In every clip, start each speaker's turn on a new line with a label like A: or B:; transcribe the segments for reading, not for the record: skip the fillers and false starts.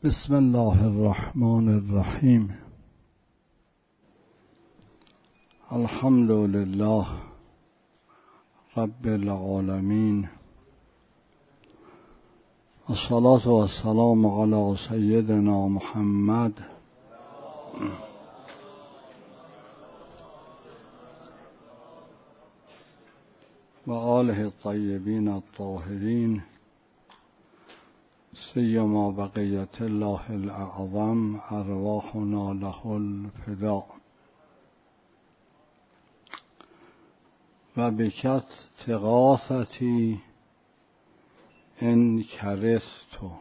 A: بسم الله الرحمن الرحیم. الحمد لله رب العالمین، الصلاة والسلام علی سیدنا محمد و آله الطیبین الطاهرین، سیما بقیت الله الاعظم ارواحنا له الفداء. و بکت تغاثتی ان کرستو.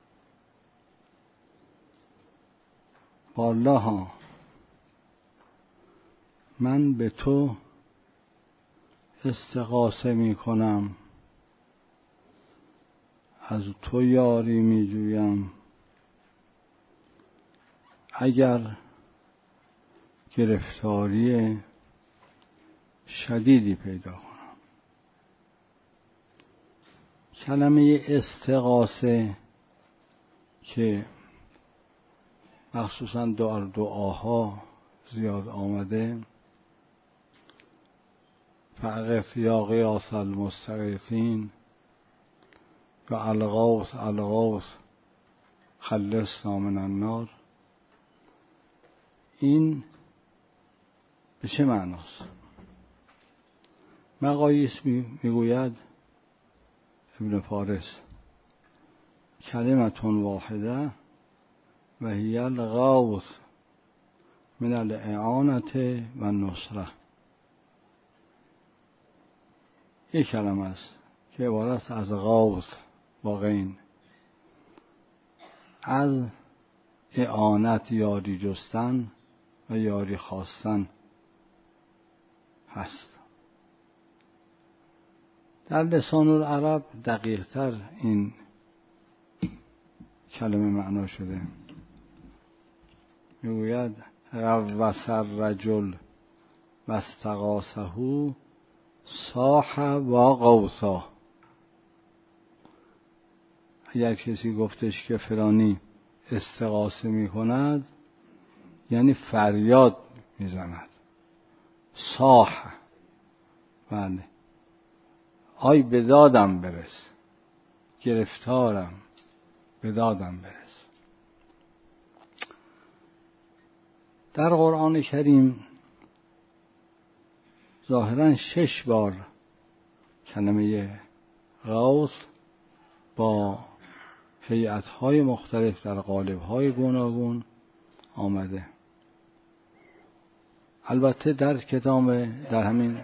A: والله من به تو استغاثه می کنم، از تو یاری می جویم اگر گرفتاری شدیدی پیدا کنم. کلمه استغاثه که مخصوصا در دعاها زیاد آمده، فاغث یا غیاث المستغیثین یا الغوث الغوث خلصنا من النار، این به چه معناست؟ مقایس میگوید ابن فارس کلمة واحده و هی الغوث من الاعانة و النصره. یک کلمه است که عبارت است از غوث با غین، از اعانت یاری جستن و یاری خواستن هست. در لسان العرب دقیق تر این کلمه معنا شده. میگوید غوث الرجل و استغاثه صاح و غوثا. اگر کسی گفتش که فلانی استغاثه می کند، یعنی فریاد می زند. صاح، بله، آی به دادم برس، گرفتارم، به دادم برس. در قرآن کریم ظاهراً 6 بار کلمه غوث با هیئت‌های مختلف در قالب‌های گوناگون آمده. البته در کتاب، در همین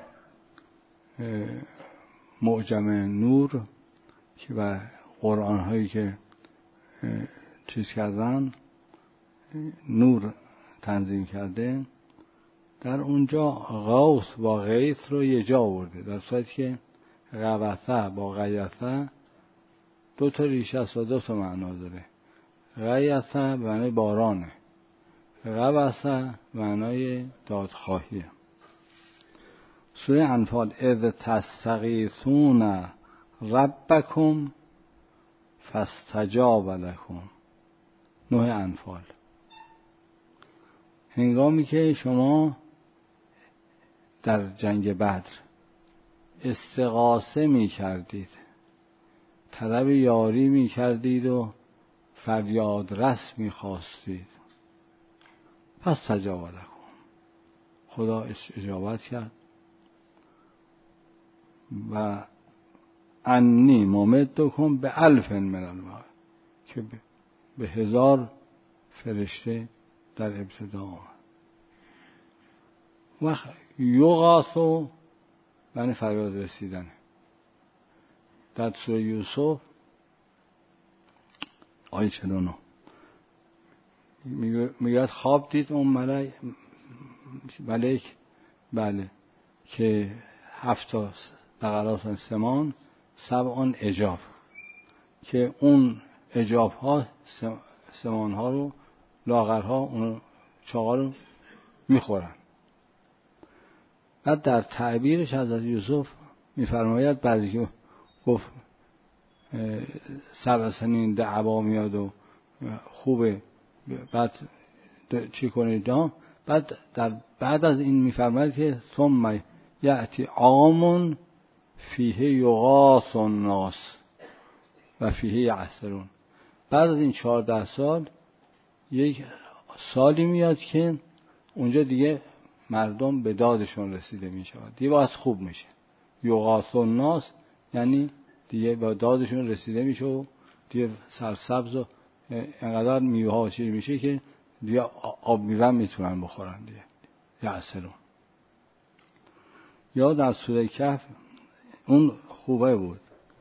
A: معجم نور و قرآن‌هایی که چیز کردن، نور تنظیم کرده، در اونجا غوث با غیث رو یه جا آورده، در صورتی که غوثه با غیثه 2 تا ریشه است و 2 تا معنا داره. غیثه معنای بارانه، غوثه معنای دادخواهیه. سوره انفال اذ تستغیثون ربکم فاستجاب لکم. 9 انفال. هنگامی که شما در جنگ بدر استغاثه می کردید، طلب یاری می کردید و فریاد رس می خواستید، پس تجاب لکم، خدا اجابت کرد. و انی ممدکم ب1000 من الملائکه، که به 1000 فرشته در ابتدا آمد. و یغاثو یعنی فریاد رسیدن. در سوره یوسف آیه 49 میگه خواب دید اون ملک، بله، که 7 بقرات سمان 7 اجاب، که اون اجاب ها سمان ها رو، لاغرها اون چاقا رو میخورن. بعد در تعبیرش حضرت یوسف میفرماید بعضی که گفت 7 سنین دعوا میاد و خوبه بعد چی کنید بعد از این میفرماید که ثم یأتی عام فیه یغاث الناس و فیه یعصرون. بعد از این 14 سال یک سالی میاد که اونجا دیگه مردم به دادشون رسیده میشود، دیگه باز خوب میشه. یغاث الناس یعنی دیگه با دادشون رسیده میشه و دیگه سرسبز و انقدر میوه ها چیز میشه که دیگه آب میوه میتونن بخورن دیگه یعصرون. یا در سوره کهف اون خوبه بود،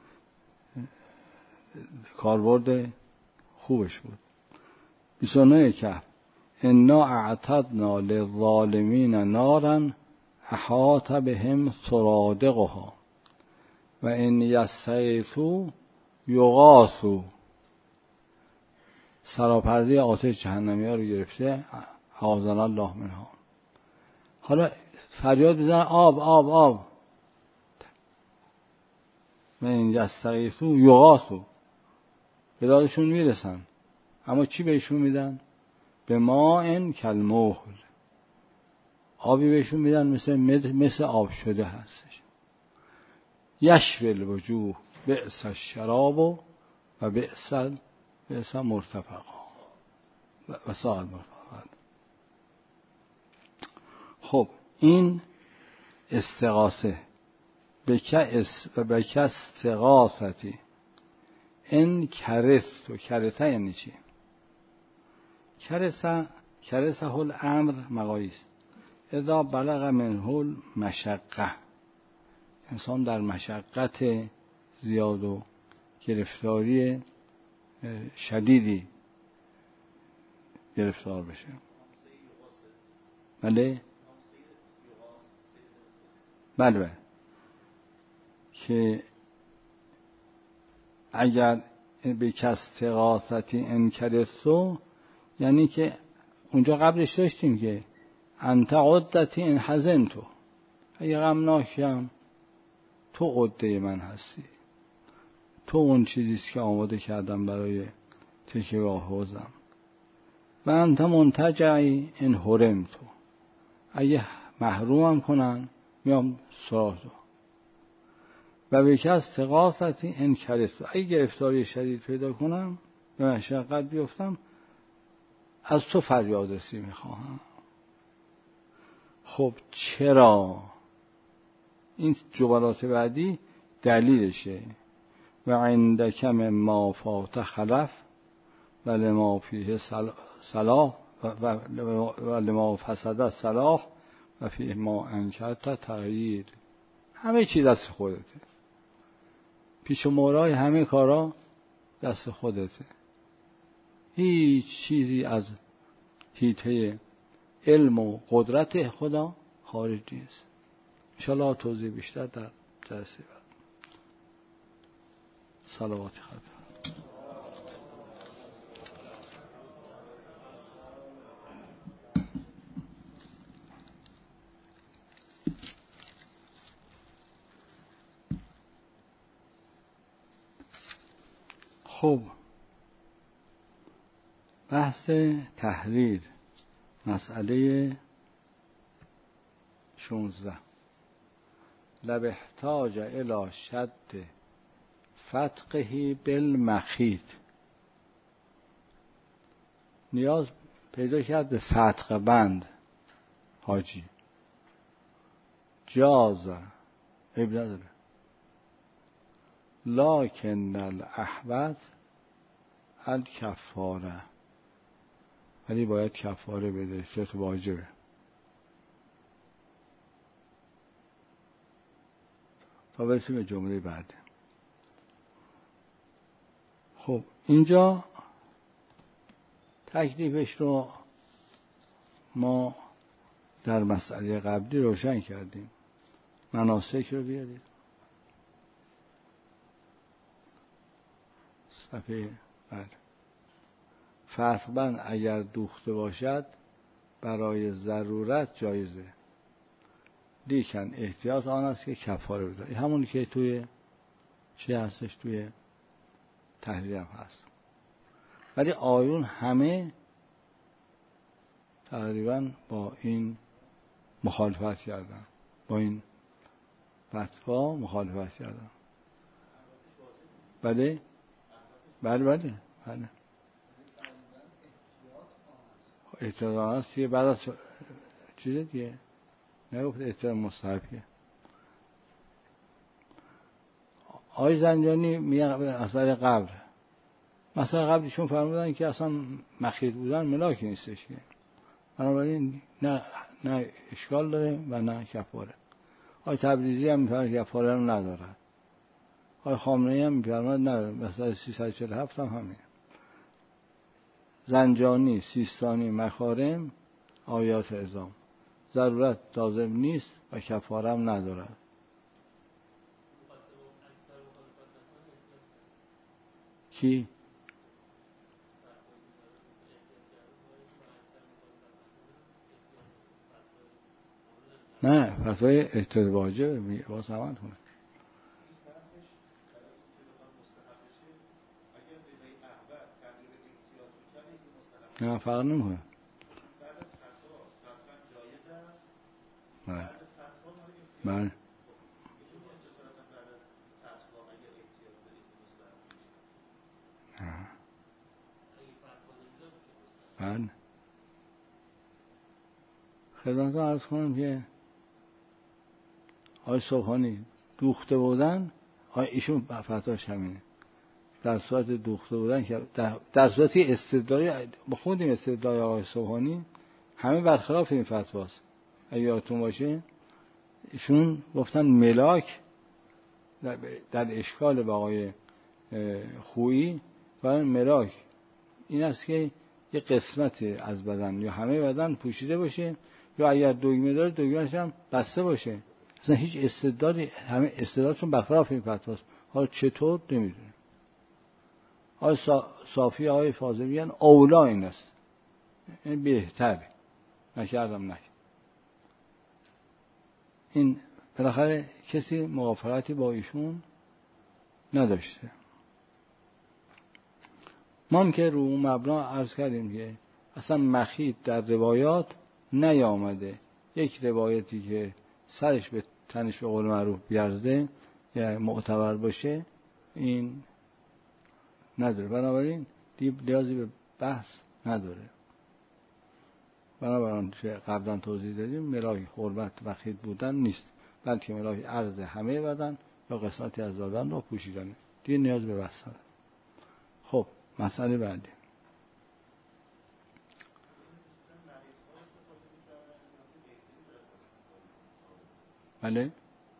A: کاربرد خوبش بود. 29 کهف انا اعتدنا للظالمین نارا احاط بهم سرادقها و ان یستغیثوا یغاثوا. سراپرده آتش جهنمی‌ها رو گرفته، اعاذنا الله منها. حالا فریاد بزنن آب آب آب، و ان یستغیثوا یغاثوا، به دادشون میرسن. اما چی بهشون میدن؟ به ماء کالمهل، آبی بهشون میدن مثل آب شده هستش. یشوی الوجوه بئس الشراب و بئس مرتفقا و ساعت مرتفقا. خب این استغاثه به که استغاثتی ان کرث. و کرثه یعنی چی؟ کرثه الامر مقاییس اذا بلغ منه المشقه، انسان در مشقت زیاد و گرفتاری شدیدی گرفتار بشه. بله که اگر به کاستغاثتی انکرستو یعنی که اونجا قبلش داشتیم که انت عدتی ان حزنتو، اگه غمناکم تو عده من هستی، تو اون چیزیست که آماده کردم برای تکیه‌گاه حوزم. و انت منتجعی ان حرمتو، اگه محرومم کنن میام سراغ تو. و به که استغاثتی ان کرستو، اگه گرفتاری شدید پیدا کنم به مشقت بیفتم از تو فریاد رسی میخواهم. خب چرا؟ این جملات بعدی دلیلشه. و عندک مما فات خلف و لما فیه صلاح و لما فسد صلاح و فیه ما انکرت تغییر. همه چی دست خودته، پیش و مورای همه کارا دست خودته، هیچ چیزی از حیطه علم و قدرت خدا خارج نیست. انشاءالله توضیح بیشتر در جلسه بعد. صلوات خدا. خب بحث تحریر، مسئله 16. لبحتاج الی شد فتقه بالمخیط، نیاز پیدا کرد به فتق بند حاجی. جاز عیب نداره، لکن الاحوط الکفاره، ولی باید کفاره بده، صورت واجبه. تا برسیم به جمله بعد. خب اینجا تکلیفش رو ما در مسئله قبلی روشن کردیم. مناسک رو بیارید صفحه. بله. فتق بند اگر دوخته باشد برای ضرورت جایزه، لیکن احتیاط آن است که کفاره بده. همونی که توی چی هستش، توی تحریر هم هست. ولی آیون همه تقریبا با این مخالفت کردن، با این فتوا مخالفت کردن. بله بله بله بله احترام هست که بعد از چیز دیگه نگفت احترام مستحبیه. آقای زنجانی میگن اثر قبر، مثلا قبلشون فرمودن که اصلا مخیط بودن ملاک نیستش که، بنابراین نه اشکال داره و نه کفاره. آقای تبریزی هم میفرماید کفاره رو ندارد. آقای خامنه‌ای هم میفرماید نداره. مثلا 347 هم همین. زنجانی، سیستانی، مخارم، آیات اعظام، ضرورت لازم نیست و کفاره هم ندارد. کی؟ نه فتوای احتیاط واجب باز همون کنه. نه فرق نمیکنه. بله بله بله. خدمت رو عرض کنم که آقای صبحانی دوخته بودن، ایشون فتواش همینه، در صورت دوخته بودن که در صورت استدلال بخوندیم استدلال آقای صبحانی همه برخلاف این فتواست. اگه یادتون باشه ایشون گفتن ملاک در اشکال با آقای خویی و ملاک این است که یه قسمت از بدن یا همه بدن پوشیده باشه یا اگر دگمه داره دگمه‌اش هم بسته باشه. اصلا هیچ استدلالی، همه استدلالشون برخلاف این فتواست. حالا چطور نمیدونم. آقای صافی آقای فاضل میگن اولا این است، این بهتره، نکردم این بالاخره کسی موافقتی با ایشون نداشته. ما هم که رو مبنا عرض کردیم که اصلا مخیط در روایات نیامده. یک روایتی که سرش به تنش به قول معروف بیارزه یا معتبر باشه این نداره، بنابراین نیازی به بحث نداره. بنابراین قبلا توضیح دادیم ملاک حرمت مخیط بودن نیست، بلکه ملاک عرض همه بدن یا قسمتی از بدن رو پوشیدن، دیگه نیاز به بحث نداره. خب مسئله بعدی. بله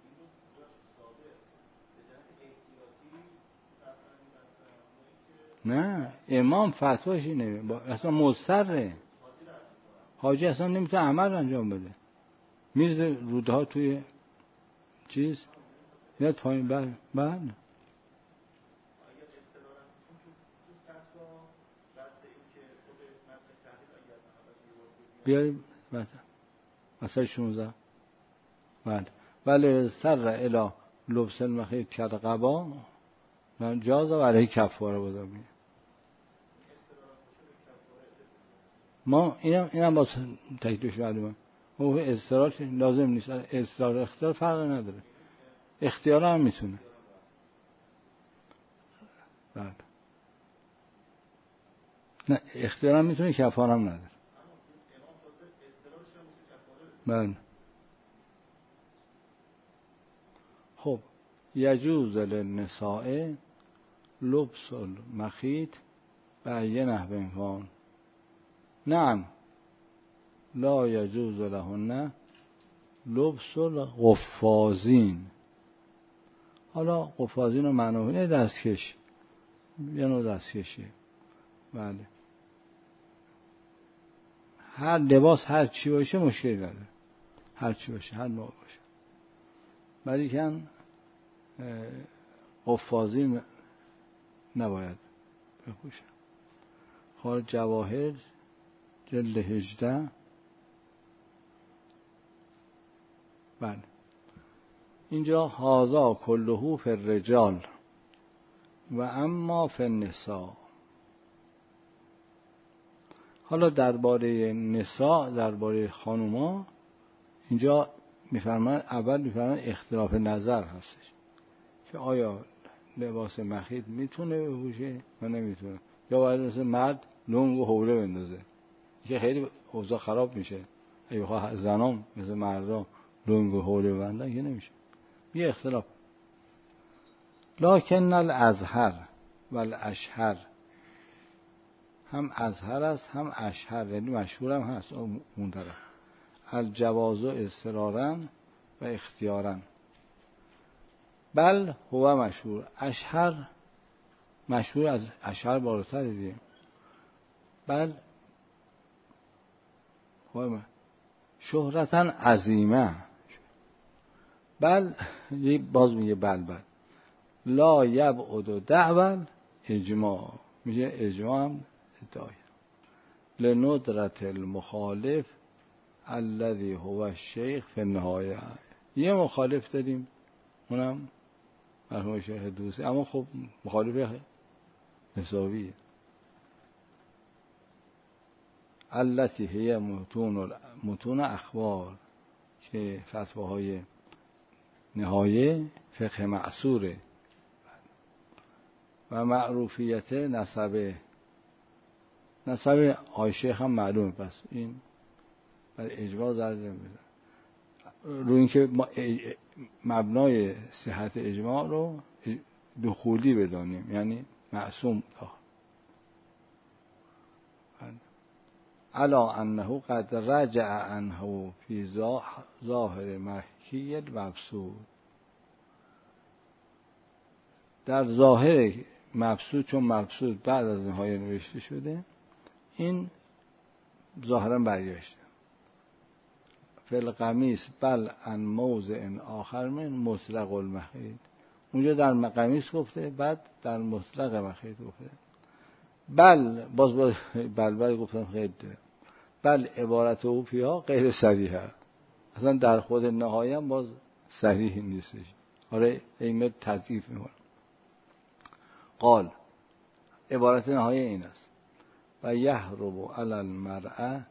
A: نه امام فتواش اینه، اصلا مضطره، حاجی اصلا نمیتونه عمل انجام بده، میرزه روده ها توی چیز یا پایین. بله بیاییم مثلا 16 بله ولی استر الی لبس المخیط کرد قبا جاز و علیه کفاره بودم. ما اینم با تکلیفش معلومه، او استراحت لازم نیست، استراحت اختیار فرق نداره، اختیار هم میتونه. بله نه اختیار هم میتونه، کفاره هم نداره. بله خب یجوز للنساء لبس المخیط به یه نحو امکان. نعم لا یجوز لهن لبس القفازین. حالا قفازین رو معنی دستکش، یه نوع دستکشیه. بله هر لباس هر چی باشه مشکلی نداره، هر چی باشه هر نوع باشه، ولی کن قفازین نباید بپوشه. خال جواهر جلد 18. بله اینجا هذا کله فی الرجال و اما فی النساء. حالا درباره نساء، درباره خانوما اینجا میفرمان، اول میفرمان اختلاف نظر هستش که آیا لباس مخیط میتونه بپوشه یا نمیتونه، یا باید مثل مرد لنگ و حوله بندازه که خیلی اوضاع خراب میشه. اگه بخواه زنام مثل مردم لنگ و حوله بندن که نمیشه، یه اختلاف. لکن الازهر و الاشهر، هم ازهر است هم اشهر، یعنی مشهور هم هست اون طرف. الجواز اضطرارا و اختیارا، بل هو مشهور. اشهر مشهور از اشهر بالاتر دیگه. بل هو شهرتا عظیمه. بل باز میگه بل لا یبعد دعوی اجماع، میگه اجماع هم ادعای لندرت المخالف الذي هو الشیخ فی النهایه. یه مخالف داریم اونم مرحوم شیخ دوسی، اما خب مخالف حسابیه. التي هي متون اخبار، که فتواهای نهایه فقه معصوره. و معروفیت نسب آی شیخ هم معلومه. پس این برای اجماع ضرر میده. رو اینکه مبنای صحت اجماع رو دخولی بدانیم، یعنی معصوم داخل. الا انه قد رجع عنه فی ظاهر مکی المبسوط، در ظاهر مبسوط، چون مبسوط بعد از نهایه نوشته شده، این ظاهرا برگشته. فی القمیص بل عن موضع آخر من مطلق المخیط، اونجا در قمیص گفته، بعد در مطلق مخیط گفته. بل بل گفتم خیلی ده. بل عبارت او فیها غیر صریحه، اصلا در خود نهایه هم باز صریح نیستش. آره این تضعیف میکنه. قال عبارت نهایه این است: و یحرم علی المرأه،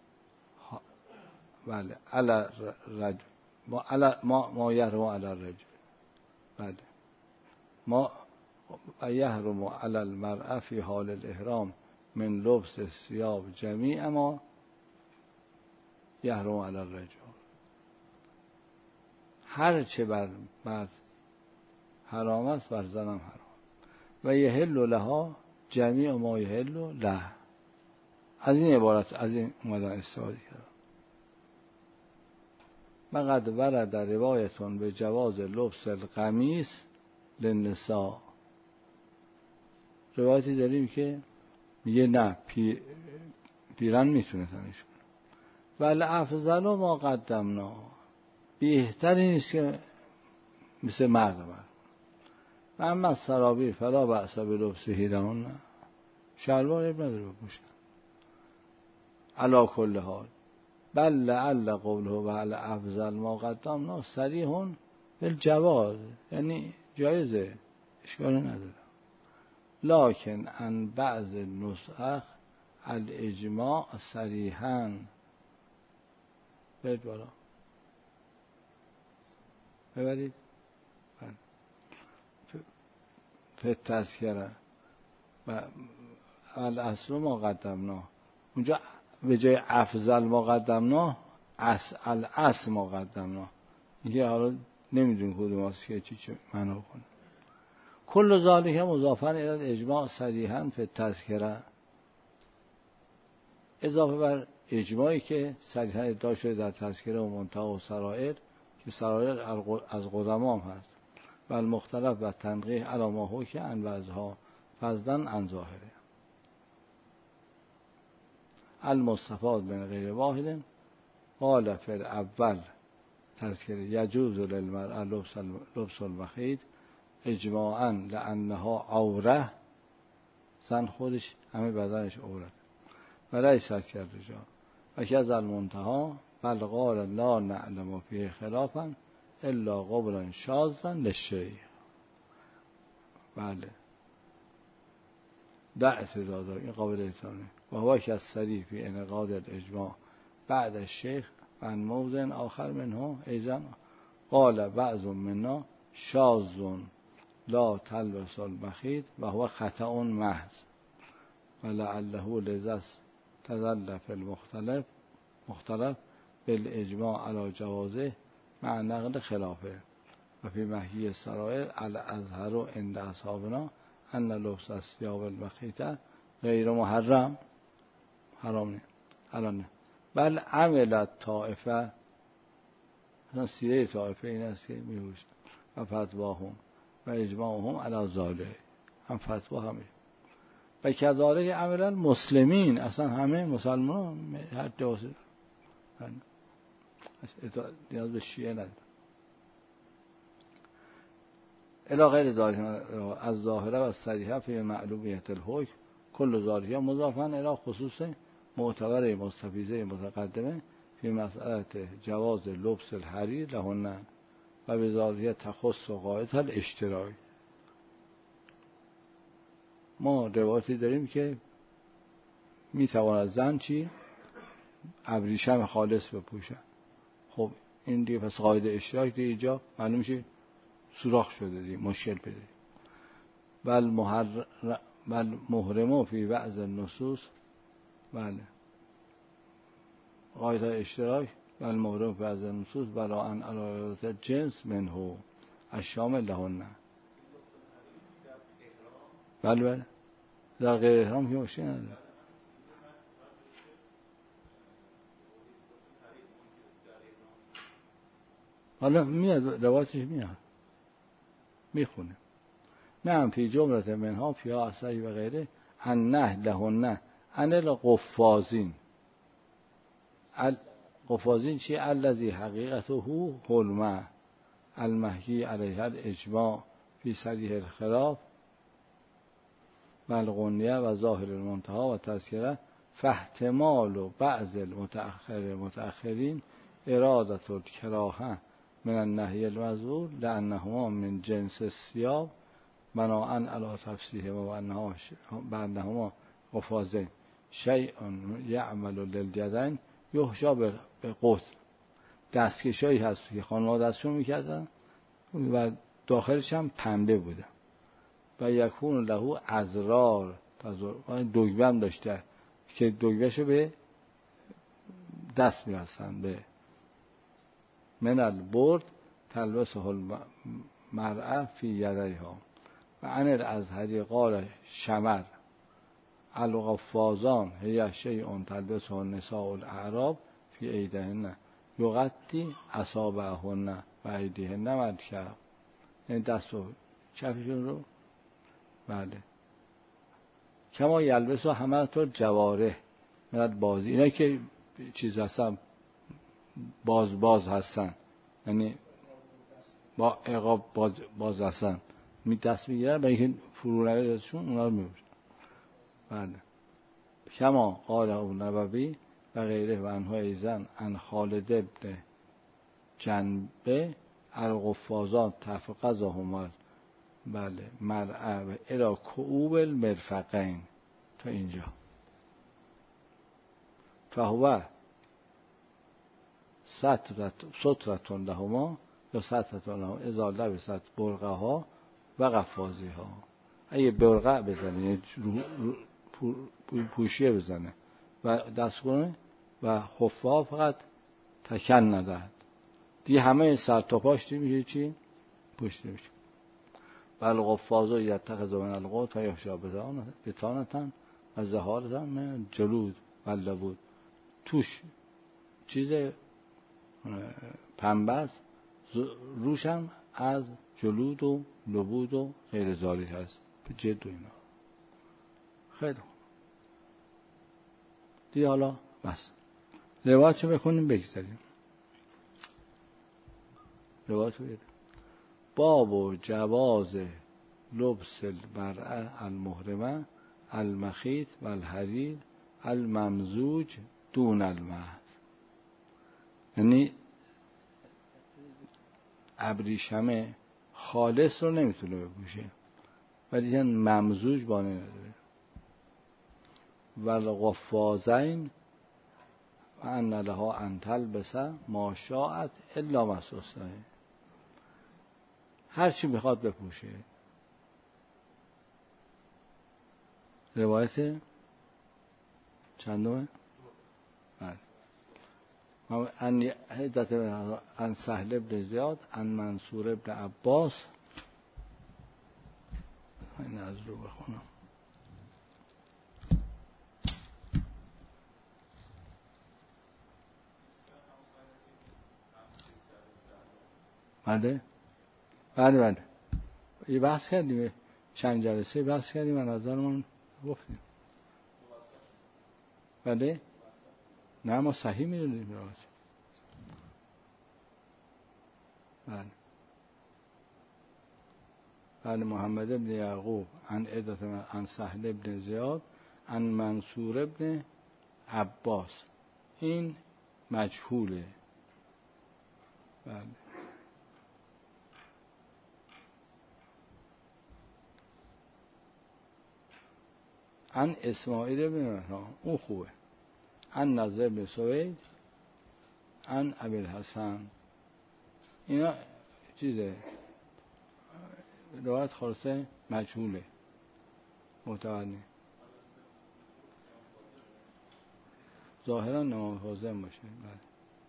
A: بله علی الرجل، ما یحرم علی الرجل، بله ما و یحرم علی المرأه فی حال الاحرام من لبس ثياب جمیع ما یحرم علی الرجل. هر چه بر مرد حرام است بر زنم حرام. و یحل لها جمیع ما یحل له. از این عبارت، از این اومدن استفاده کردم. وقد ورد روایتون به جواز لبس القمیص للنساء، روایتی داریم که میگه نه پیرن میتونه تنش کنه. ولی افضل ما قدمنا، بهتری نیست که مثل مرد. و اما سرابیر فلا بأس بلبسه لهن، شلوار اب نداره بپوشن. علی کل حال بل لعل قوله و علی افضل ما قدمنا صریح بالجواز، یعنی جایزه، اشکال نداره. لکن ان بعض النسخ الاجماع صریحا. برید بالا ببرید. تذکره و الاصل ما قدمنا، اونجا به جای افضل ما قدمنا الاصل ما قدمنا، اینکه حالا نمیدونیم کدوم است که چی معنا کنه. کل ذالک مضافا الی الاجماع صریحا فی التذکره، اضافه بر اجماعی که صریحا ادعا شده در تذکره و منتهی و سرائر، که سرائر از قدما هم هست. و المختلف و تنقیح علی ما حکی عن بعضها فضلا عن ظاهره. المستفاد من غیر واحد قال فی الاول تذکره یجوز للمرأة لبس المخیط اجماعا لانها عوره، زن خودش همه بدنش عورت، و لیست کالرجال. و که از المنتهی بل قال لا نعلم فیه خلافا الا قبلا شاذا للشیخ. بله اعتدادا، این قابل احترامی. و هو که از صریح فی انعقاد الاجماع بعد الشیخ من موضع آخر منه ایضا قال بعض منا شاذ لا تلبس المخیط و هو خطأ محض ولعله لذا تظل فی مختلف بالاجماع علی جوازه مع نقل خلافه و فی محیی السرائر الازهر عند اصحابنا ان لبس الثياب المخیطه غیر محرم، حرام نیست الان، بل عملت طائفه، مثلا سیره طائفه این است که می‌پوشن و فتواهم و اجماعهم علی ذلک، هم فتوا همه و کذالک عمل المسلمین، اصلا همه مسلمان هر جواسی نیاز به شیعه نداره. الی غیر ذالک از ظاهره و صریحه فی معلومیت الحکم کل ذالک مضافا الی خصوص معتبر مستفیضه متقدمه فی مسئله جواز لبس الحریر لهن و بذالک تخص قاعده الاشتراک. ما روایتی داریم که میتواند زن چی؟ ابریشم خالص بپوشن. خب این دیگه پس قاعده اشتراک دیگه اینجا معلوم میشه سوراخ شده دیگه، مشکل پیدا. بل محرمو فی بعض النصوص، بله قاعده اشتراک بل محرم فی بعض النصوص بلا ان علالت جنس منه الشامل لهن. بله در غیر احرام که مشکل نداره. حالا میاد روایتش میاد میخونه نعم فی جملت منها فی اصحی و غیره ان نه لهن ان القفازین. القفازین چی؟ الذی حقیقته حلمه المحکی علیه الاجماع فی صریح الخلاف و الغنیه و ظاهر المنتها و تذکره فاحتمال و بعض متأخرین ارادت الکراهه من النهی المذکور لانهما من جنس الثياب بناء علی تفسیره و انهما قفازین شیء یعمل للجدن یحشا به قطن. دستکشایی هست که خانم‌ها دستشون میکردن و داخلش هم پنبه بوده و یکون له ازرار دگمه هم داشته که دگمهشو به دست می‌بستن به من البرد تلبسه المرأة فی یدیها و عن الازهری قال شمر القفازان هی شیء تلبسه النساء الاعراب فی ایدیهن یغطی اصابعهن و ایدیهن و الکعب، یعنی دست و کفشون رو بله کما یلبسو حملت الجوارح من بازی، اینا که چیز هستن باز هستن یعنی با عقاب باز هستن دست میگیرن و اینکه فرو نره دستشون اونا رو میبوشن. بله کما قال النووی و غیره و انها ایزن ان خالد ابن جنبه القفازات تفقزهم بله مرعه و الى کعوب المرفقین تا اینجا فهو سترتون لهما یا سترتون لهما اذا لبست برقه ها و قفازی ها. اگه برقه بزنه پوشیه بزنه و دست کنه و خفه ها فقط تکن ندهد دیگه همه سر تا پاش میشه چی؟ پوشیده میشه. بل قفازو یتخذ من القوت و یحشا بطانتن و زهارتن من جلود و لبود، توش چیز پنبه است، روشم از جلود و لبود و غیر ذالک هست به جد و اینا. خیلی دیگه حالا بس روایتشو بخونیم بگذاریم. روایتشو بگذاریم. باب و جواز لبس المرأة المحرمه المخیط و الحریر الممزوج دون المهد، یعنی ابریشم خالص رو نمیتونه بپوشه ولی ممزوج با نداره. و القفازین و ان لها ان تلبس ما شاءت الا ما استثنی، هر چی میخواد بپوشه. روایت چندمه؟ عن سهل بن زیاد عن منصور بن عباس. این از رو بخونم. بله یه بحث کردیم، چند جلسه بحث کردیم و نظرمون گفتیم. بله نه ما صحیح میدونیم راست. بله محمد بن یعقوب عن سهل بن زیاد عن منصور بن عباس، این مجهوله. بله عن اسماعیل بن مهران، اون خوبه. عن نضر بن سوید عن ابی الحسن، اینا چیزه روایت خلاصه مجهوله، معتبر نیست. ظاهرا امام حازم باشه. بله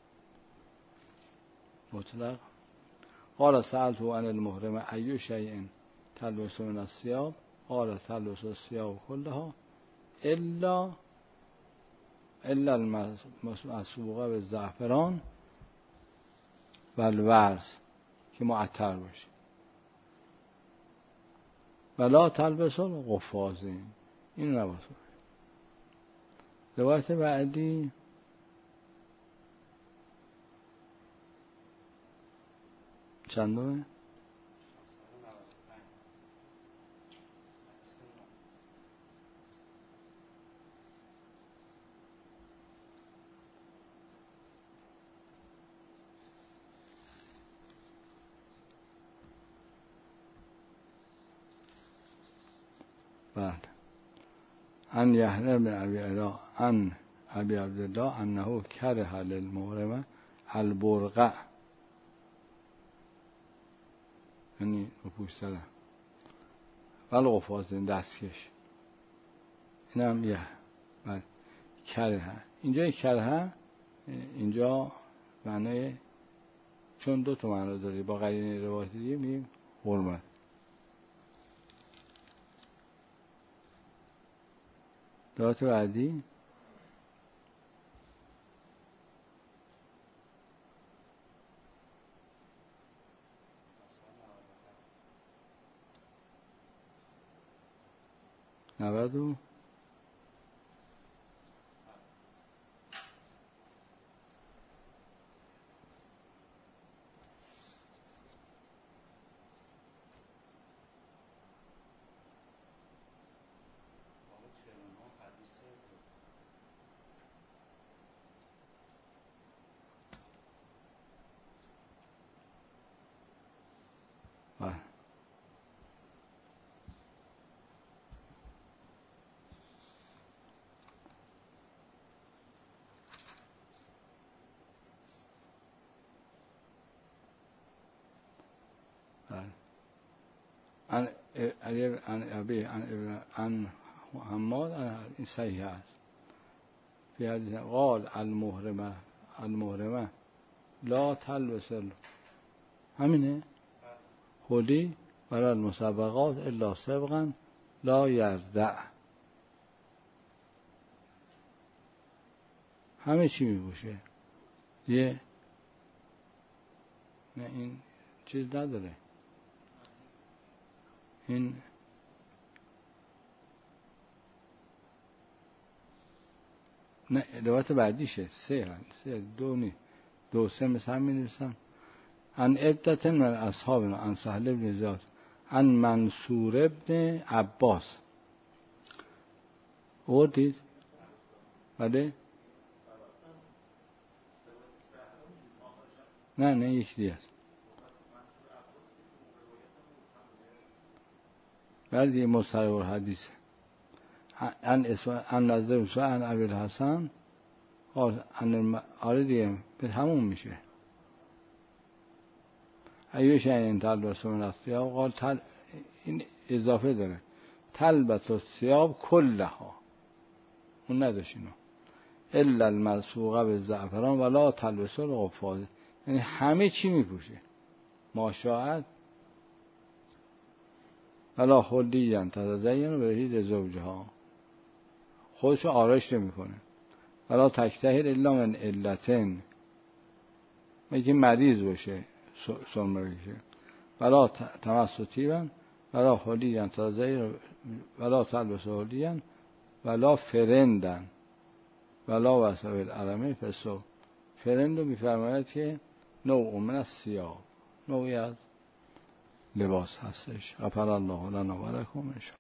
A: مطلق. قال سألته عن المحرم ای شیء تلبس من الثياب قال تلبس الثياب كلها الا المسبوغه بالزعفران و الورز که معطر باشه، ولا تلبس القفازین، این نباشه. روایت بعدی چندمه؟ بله عن یحیی بن ابی علا عن ابی عبدالله انه کره للمحرم البرقع، یعنی بپوشتن و القفازین، دستکش. این هم یه بله کره. اینجا کره، اینجا معنی، چون دو تا معنی داره، با قرینه روایتی دیگه میگیم حرمت. روایت بعدی نودو عن ابي عن محمد این صحیح است. فی حدیث قال المحرمه لا تلبس همینه خودی ولا المسابقات الا سبقا لا یردع، همه چی میپوشه. یه نه این چیز نداره، این نه روایت بعدیشه، سه دو نی دو سه مثل هم می‌نویسن. عن عدة من اصحابنا عن سهل بن زیاد عن منصور بن عباس. اوردید؟ بله نه یک دیگه است. بعد یه مسترب الحدیث ان نزده بسو ان ابیل حسن آره دیگه به همون میشه. ایوش این تلبس من الثیاب قال این اضافه داره تلبس الثیاب کلها، اون نداشت اینو الا المسبوغه بالزعفران ولا تلبس القفاز، یعنی همه چی میپوشه ماشاءت ولا خلیاً تتزین به زوجها، خودشو آرایش نمیکنه ولا تکتهل الا من علتن، میگه مریض باشه سرمه بکشه ولا تمس طیبا ولا خلیاً تتزین ولا تلبس خلیاً ولا فرندن ولا وسب العلمه فسو. فرند رو میفرماید که نوع من الثیاب، نوعی از لباس هستش. غفر الله لنا و لکم.